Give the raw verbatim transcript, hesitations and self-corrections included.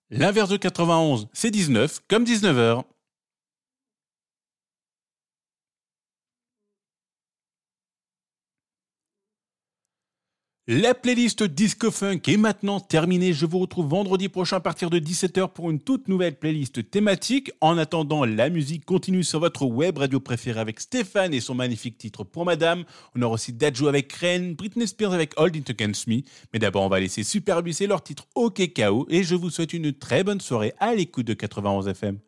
L'inverse de quatre-vingt-onze, c'est dix-neuf, comme dix-neuf heures. La playlist Disco Funk est maintenant terminée. Je vous retrouve vendredi prochain à partir de dix-sept heures pour une toute nouvelle playlist thématique. En attendant, la musique continue sur votre web radio préférée avec Stéphane et son magnifique titre Pour Madame. On aura aussi Dadju avec Ren, Britney Spears avec Hold It Against Me. Mais d'abord, on va laisser Superbus et leur titre OK K O. Et je vous souhaite une très bonne soirée à l'écoute de quatre-vingt-onze F M.